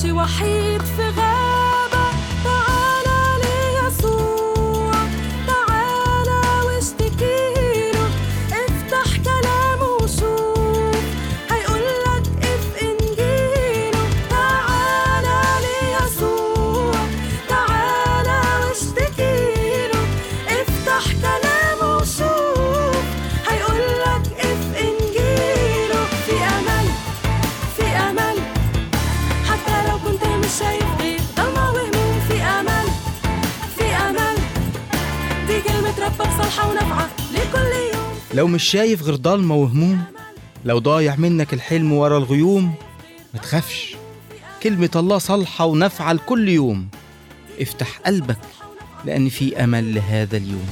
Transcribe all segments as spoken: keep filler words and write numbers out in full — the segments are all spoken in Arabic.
ماشي وحيد في غابة، تعالى ليسوع، تعالى واشتكيله، افتح كلامه وشوف، هيقولك اف انجيله. تعالى ليسوع، تعالى واشتكيله، افتح كلامه وشوف، هيقولك اف انجيله. في امل، في امل، حتى لو كنت مش شايف غير ضلمة وهموم. في امل، في امل، دي كلمة ربك صالحة ونافعة لكل يوم. لو مش شايف غير ضلمة وهموم، لو ضايع منك الحلم ورا الغيوم، ما تخافش، كلمة الله صالحة ونافعة لكل يوم. افتح قلبك لأن في أمل لهذا اليوم.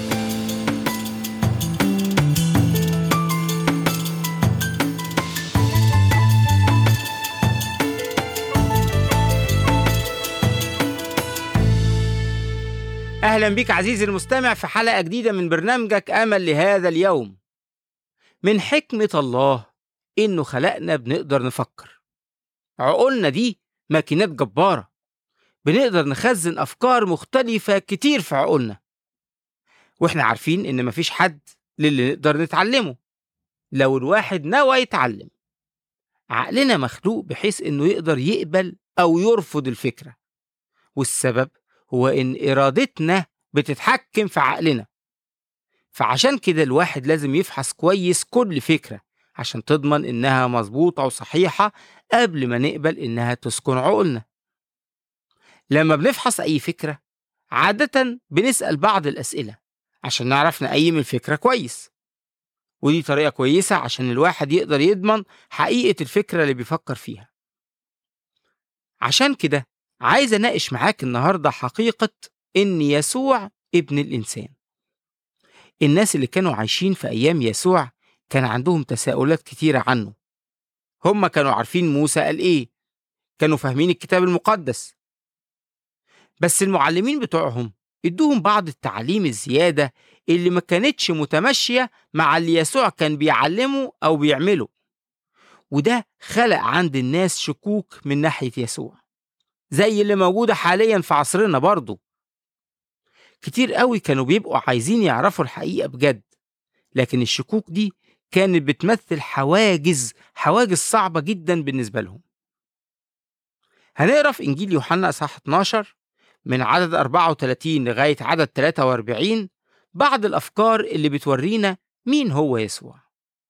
أهلا بك عزيزي المستمع في حلقة جديدة من برنامجك أمل لهذا اليوم. من حكمة الله إنه خلقنا بنقدر نفكر. عقولنا دي ماكينات جبارة، بنقدر نخزن أفكار مختلفة كتير في عقولنا، وإحنا عارفين إن مفيش حد للي نقدر نتعلمه لو الواحد نوى يتعلم. عقلنا مخلوق بحيث إنه يقدر يقبل أو يرفض الفكرة، والسبب هو إن إرادتنا بتتحكم في عقلنا. فعشان كده الواحد لازم يفحص كويس كل فكرة عشان تضمن إنها مظبوطة وصحيحة قبل ما نقبل إنها تسكن عقولنا. لما بنفحص أي فكرة عادة بنسأل بعض الأسئلة عشان نعرف نقيم الفكرة كويس، ودي طريقة كويسة عشان الواحد يقدر يضمن حقيقة الفكرة اللي بيفكر فيها. عشان كده عايز أناقش معاك النهاردة حقيقة إن يسوع ابن الإنسان. الناس اللي كانوا عايشين في أيام يسوع كان عندهم تساؤلات كتيرة عنه. هم كانوا عارفين موسى قال إيه، كانوا فاهمين الكتاب المقدس، بس المعلمين بتوعهم ادوهم بعض التعليم الزيادة اللي ما كانتش متمشية مع اللي يسوع كان بيعلمه أو بيعمله، وده خلق عند الناس شكوك من ناحية يسوع زي اللي موجودة حاليا في عصرنا برضو. كتير قوي كانوا بيبقوا عايزين يعرفوا الحقيقة بجد، لكن الشكوك دي كانت بتمثل حواجز حواجز صعبة جدا بالنسبة لهم. هنقرأ في إنجيل يوحنا إصحاح اتناشر من عدد أربعة وثلاثين لغاية عدد ثلاثة وأربعين بعض الأفكار اللي بتورينا مين هو يسوع.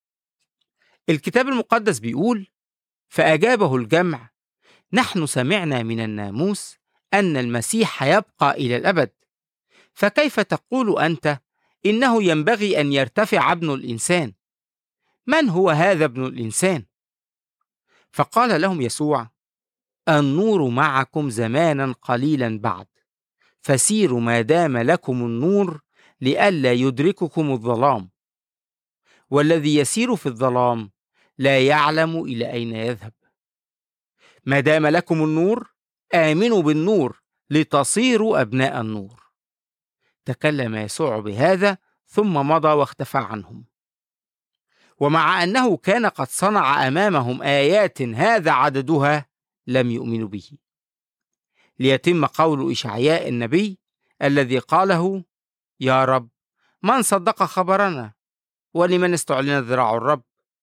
الكتاب المقدس بيقول: فأجابه الجمع: نحن سمعنا من الناموس أن المسيح يبقى إلى الأبد، فكيف تقول أنت إنه ينبغي أن يرتفع ابن الإنسان؟ من هو هذا ابن الإنسان؟ فقال لهم يسوع: النور معكم زمانا قليلا بعد، فسيروا ما دام لكم النور لئلا يدرككم الظلام، والذي يسير في الظلام لا يعلم إلى أين يذهب. ما دام لكم النور آمنوا بالنور لتصيروا أبناء النور. تكلم يسوع بهذا ثم مضى واختفى عنهم. ومع أنه كان قد صنع أمامهم آيات هذا عددها لم يؤمنوا به، ليتم قول إشعياء النبي الذي قاله: يا رب من صدق خبرنا، ولمن استعلن ذراع الرب.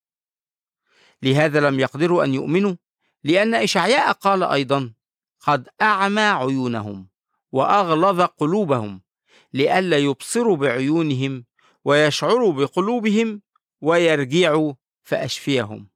لهذا لم يقدروا أن يؤمنوا، لأن إشعياء قال أيضا: قد أعمى عيونهم وأغلظ قلوبهم لئلا يبصروا بعيونهم ويشعروا بقلوبهم ويرجعوا فأشفيهم.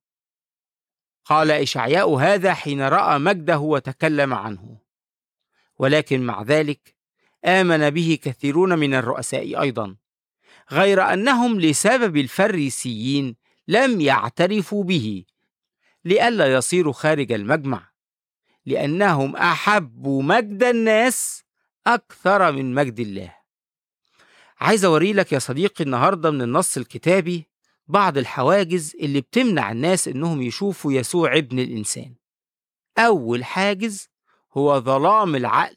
قال إشعياء هذا حين رأى مجده وتكلم عنه، ولكن مع ذلك آمن به كثيرون من الرؤساء أيضا، غير أنهم لسبب الفريسيين لم يعترفوا به لئلا يصيروا خارج المجمع، لأنهم أحبوا مجد الناس أكثر من مجد الله. عايز أوري لك يا صديقي النهاردة من النص الكتابي بعض الحواجز اللي بتمنع الناس إنهم يشوفوا يسوع ابن الإنسان. أول حاجز هو ظلام العقل.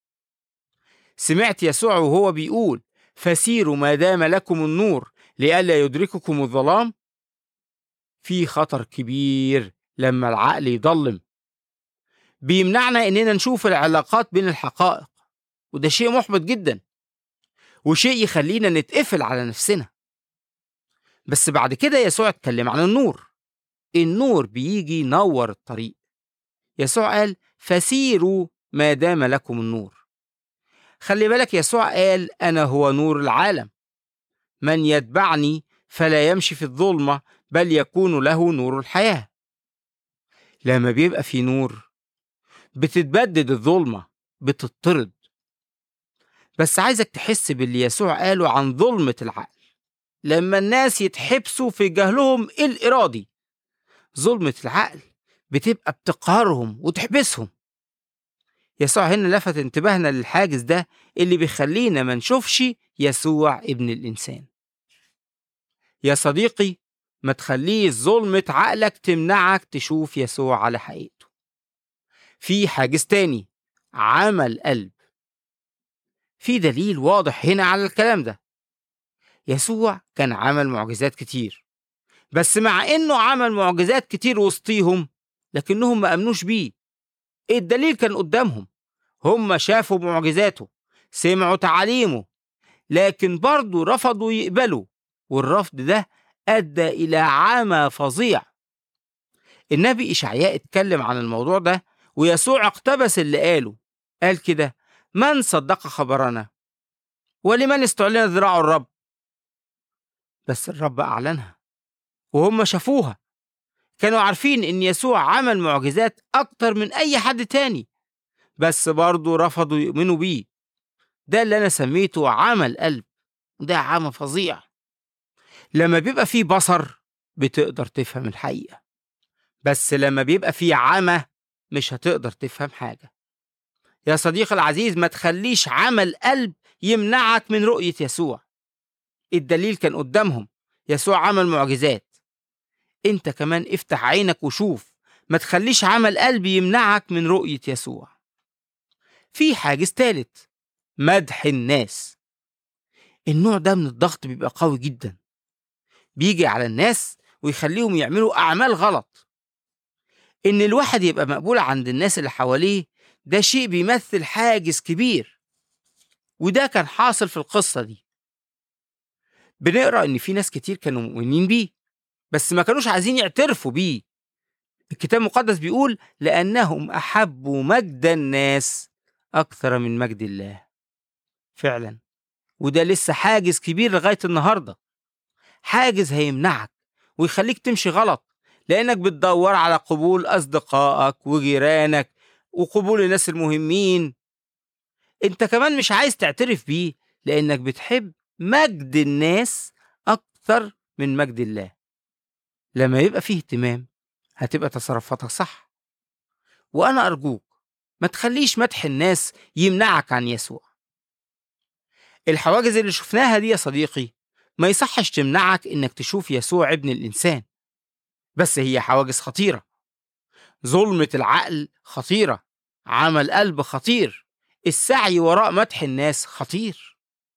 سمعت يسوع وهو بيقول: فسيروا ما دام لكم النور لئلا يدرككم الظلام. في خطر كبير لما العقل يضلم. بيمنعنا إننا نشوف العلاقات بين الحقائق، وده شيء محبط جدا وشيء يخلينا نتقفل على نفسنا. بس بعد كده يسوع اتكلم عن النور. النور بيجي ينور الطريق. يسوع قال فسيروا ما دام لكم النور. خلي بالك يسوع قال أنا هو نور العالم، من يتبعني فلا يمشي في الظلمة بل يكون له نور الحياة. لما بيبقى في نور بتتبدد الظلمة، بتطرد. بس عايزك تحس باللي يسوع قاله عن ظلمة العقل، لما الناس يتحبسوا في جهلهم الإرادي. ظلمة العقل بتبقى بتقهرهم وتحبسهم. يسوع هنا لفت انتباهنا للحاجز ده اللي بيخلينا ما نشوفش يسوع ابن الإنسان. يا صديقي، ما تخليش ظلمة عقلك تمنعك تشوف يسوع على حقيقته. في حاجز تاني، عمل قلب. في دليل واضح هنا على الكلام ده. يسوع كان عمل معجزات كتير، بس مع انه عمل معجزات كتير وسطيهم لكنهم ما امنوش بيه. الدليل كان قدامهم، هم شافوا معجزاته، سمعوا تعاليمه، لكن برضو رفضوا يقبلوا، والرفض ده ادى الى عمى فظيع. النبي إشعياء اتكلم عن الموضوع ده، ويسوع اقتبس اللي قاله. قال كده: من صدق خبرنا؟ ولمن استعلن ذراع الرب؟ بس الرب أعلنها وهم شافوها. كانوا عارفين إن يسوع عمل معجزات أكتر من أي حد تاني، بس برضو رفضوا يؤمنوا بيه. ده اللي أنا سميته عمل قلب. ده عمى فظيع. لما بيبقى فيه بصر بتقدر تفهم الحقيقة، بس لما بيبقى فيه عمى مش هتقدر تفهم حاجة. يا صديقي العزيز، ما تخليش عمل قلب يمنعك من رؤية يسوع. الدليل كان قدامهم، يسوع عمل معجزات. انت كمان افتح عينك وشوف، ما تخليش عمل قلب يمنعك من رؤية يسوع. في حاجز ثالث، مدح الناس. النوع ده من الضغط بيبقى قوي جدا، بيجي على الناس ويخليهم يعملوا أعمال غلط. إن الواحد يبقى مقبول عند الناس اللي حواليه ده شيء بيمثل حاجز كبير، وده كان حاصل في القصة دي. بنقرأ إن في ناس كتير كانوا مؤمنين بيه بس ما كانوش عايزين يعترفوا بيه. الكتاب المقدس بيقول لأنهم أحبوا مجد الناس أكثر من مجد الله. فعلا، وده لسه حاجز كبير لغاية النهاردة. حاجز هيمنعك ويخليك تمشي غلط، لأنك بتدور على قبول أصدقائك وجيرانك وقبول الناس المهمين. انت كمان مش عايز تعترف بيه لأنك بتحب مجد الناس أكثر من مجد الله. لما يبقى فيه اهتمام هتبقى تصرفاتك صح. وأنا أرجوك ما تخليش مدح الناس يمنعك عن يسوع. الحواجز اللي شفناها دي يا صديقي ما يصحش تمنعك إنك تشوف يسوع ابن الإنسان، بس هي حواجز خطيرة. ظلمة العقل خطيرة، عمل قلب خطير، السعي وراء مدح الناس خطير.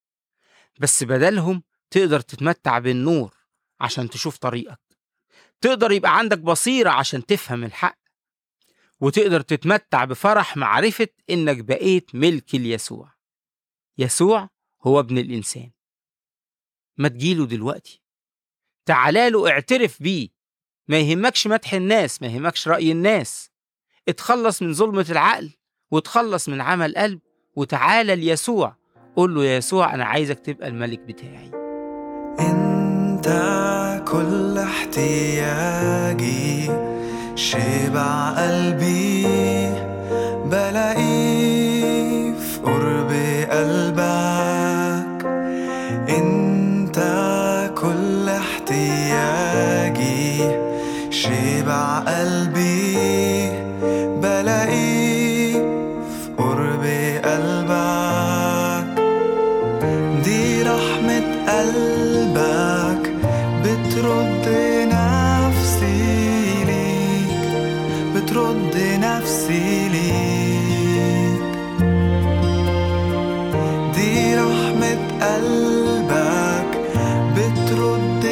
بس بدلهم تقدر تتمتع بالنور عشان تشوف طريقك، تقدر يبقى عندك بصيرة عشان تفهم الحق، وتقدر تتمتع بفرح معرفة إنك بقيت ملك ليسوع. يسوع هو ابن الإنسان. ما تجيله دلوقتي، تعالاله اعترف بيه. ما يهمكش مدح الناس، ما يهمكش رأي الناس. اتخلص من ظلمة العقل وتخلص من عمل قلب وتعالى ليسوع. قول له: يا يسوع أنا عايزك تبقى الملك بتاعي. انت كل احتياجي، شبع قلبي بلاقيه في قرب قلبك. انت كل احتياجي، شبع قلبي بلاقيه في قرب قلبك. دي رحمة قلبك بترد نفسي ليك، بترد نفسي ليك. دي رحمة قلبك بترد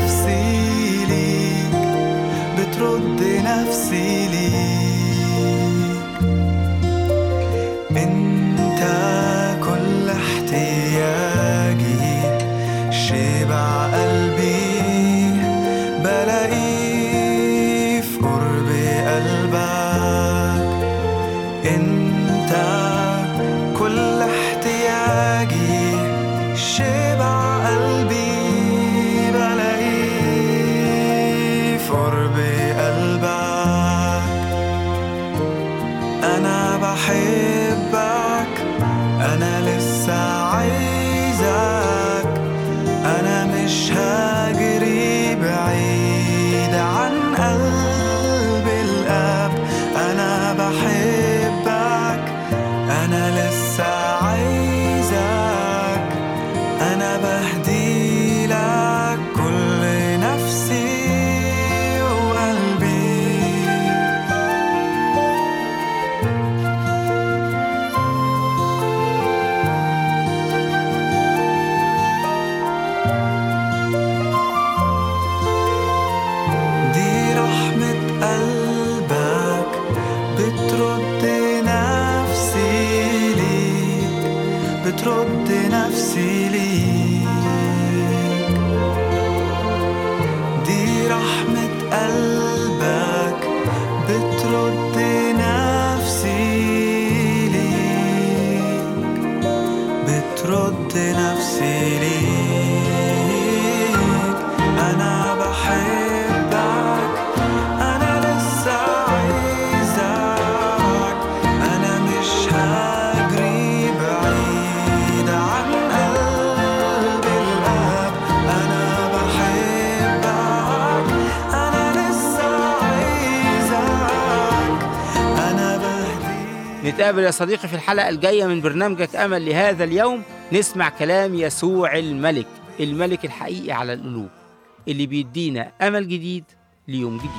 نفسي ليك، بترد نفسي ليك. قلبك بترد نفسي ليك بترد نفسي ليك دي رحمة قلبك بترد نفسي ليك بترد نفسي ليك أنا بحبك أنا لسه عايزك أنا مش هجري بعيد عن قلب الآب أنا بحبك أنا لسه عايزك أنا بهديك. نتقابل يا صديقي في الحلقة الجاية من برنامجك أمل لهذا اليوم. نسمع كلام يسوع الملك، الملك الحقيقي على القلوب اللي بيدينا أمل جديد ليوم جديد.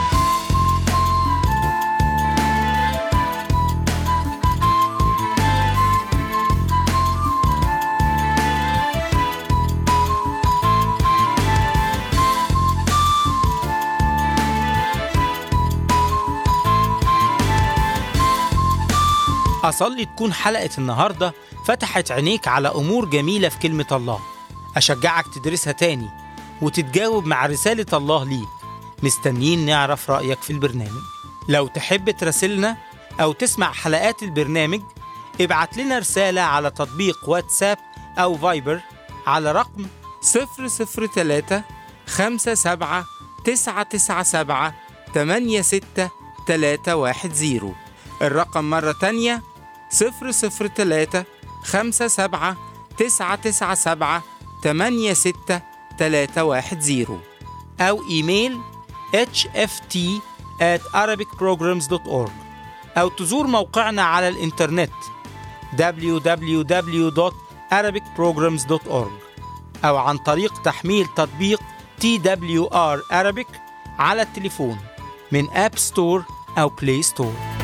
أصلي تكون حلقة النهاردة فتحت عينيك على أمور جميلة في كلمة الله. أشجعك تدرسها تاني وتتجاوب مع رسالة الله ليك. مستنيين نعرف رأيك في البرنامج. لو تحب تراسلنا أو تسمع حلقات البرنامج ابعت لنا رسالة على تطبيق واتساب أو فايبر على رقم صفر صفر ثلاثة خمسة سبعة تسعة تسعة سبعة ثمانية ستة ثلاثة واحد صفر. الرقم مرة تانية صفر صفر ثلاثة خمسة سبعة تسعة تسعة سبعة ثمانية ستة ثلاثة واحد صفر أو إيميل إتش إف تي آت أرابيك بروجرامز دوت أورج أو تزور موقعنا على الإنترنت دبليو دبليو دبليو دوت أرابيك بروجرامز دوت أورج أو عن طريق تحميل تطبيق تي دبليو آر Arabic على التليفون من آب ستور أو بلاي ستور.